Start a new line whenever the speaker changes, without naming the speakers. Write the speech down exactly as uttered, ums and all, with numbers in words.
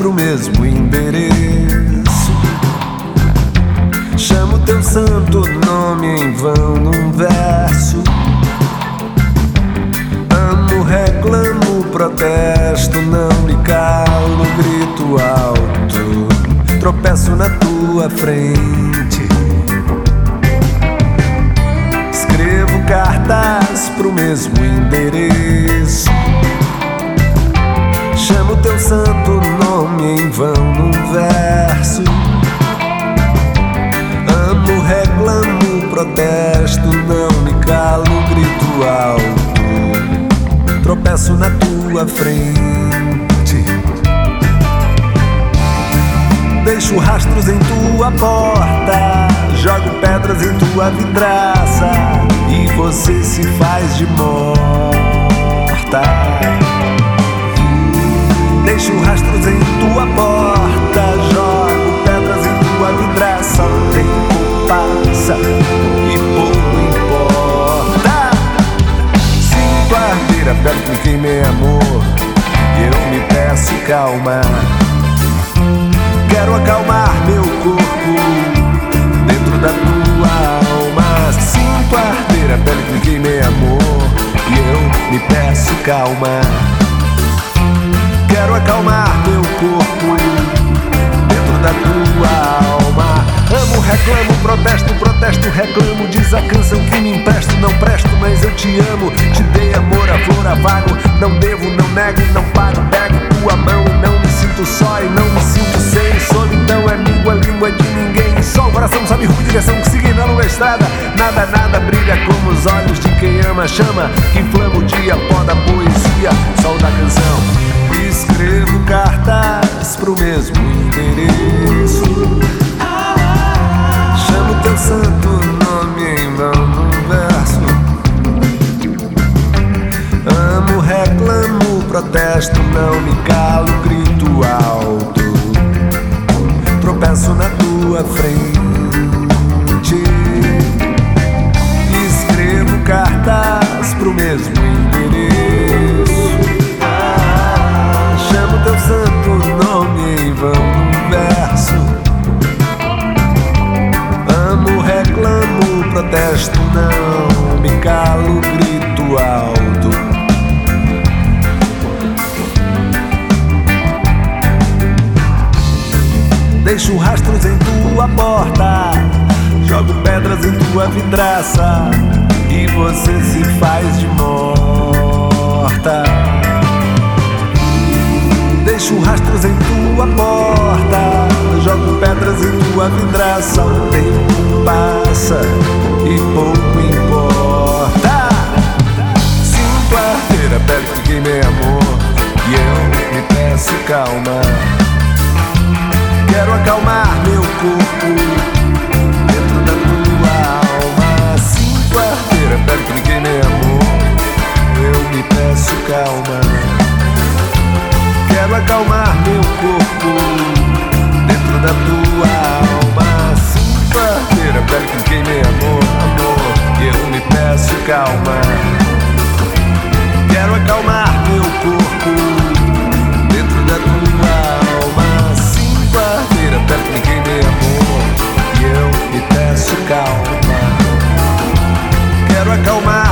pro mesmo endereço. Chamo teu santo nome em vão num verso. Amo, reclamo, protesto, não me calo, grito alto, tropeço na tua frente. Escrevo cartas pro mesmo endereço. Chamo teu santo nome em vão num verso. Amo, reclamo, protesto, não me calo, grito alto, tropeço na tua frente. Deixo rastros em tua porta, jogo pedras em tua vidraça e você se faz de morta. Deixo rastros em tua porta, jogo pedras em tua vidraça. O tempo passa e pouco importa. Sinto a ardeira perto de quem me amou e eu me peço calma. Quero acalmar meu corpo dentro da tua alma. Sinto a ardeira perto de quem me amou e eu me peço calma. Quero acalmar meu corpo dentro da tua alma. Amo, reclamo, protesto, protesto, reclamo. Diz a canção que me empresto, não presto, mas eu te amo. Te dei amor, a flor, a vago. Não devo, não nego, não pago. Pego tua mão e não me sinto só e não me sinto sem. Solidão é língua, língua de ninguém. Só o coração sabe rumo e direção que siga na longa estrada. Nada, nada brilha como os olhos de quem ama. Chama que inflama o dia, pó da poesia, sol da canção. Escrevo cartas pro mesmo endereço. Chamo teu santo nome em vão num verso. Amo, reclamo, protesto, não me calo, grito alto, tropeço na tua frente. Escrevo cartas pro mesmo endereço. Chamo teu santo nome em vão num verso. Amo, reclamo, protesto, não me calo, grito alto. Deixo rastros em tua porta, jogo pedras em tua vidraça e você se faz de morta. Deixo rastros em tua porta, jogo pedras em tua vidraça. O tempo passa e pouco importa. Sinto a ardeira perto de quem me amou e eu me peço calma. Quero acalmar meu corpo dentro da tua alma. Sinto a ardeira perto de quem me amou, eu me peço calma. Quero acalmar meu corpo dentro da tua alma. Sinto a ardeira perto de quem me amou, amor, eu me peço calma. Quero acalmar meu corpo dentro da tua alma. Sinto a ardeira perto de quem me amou e eu me peço calma. Quero acalmar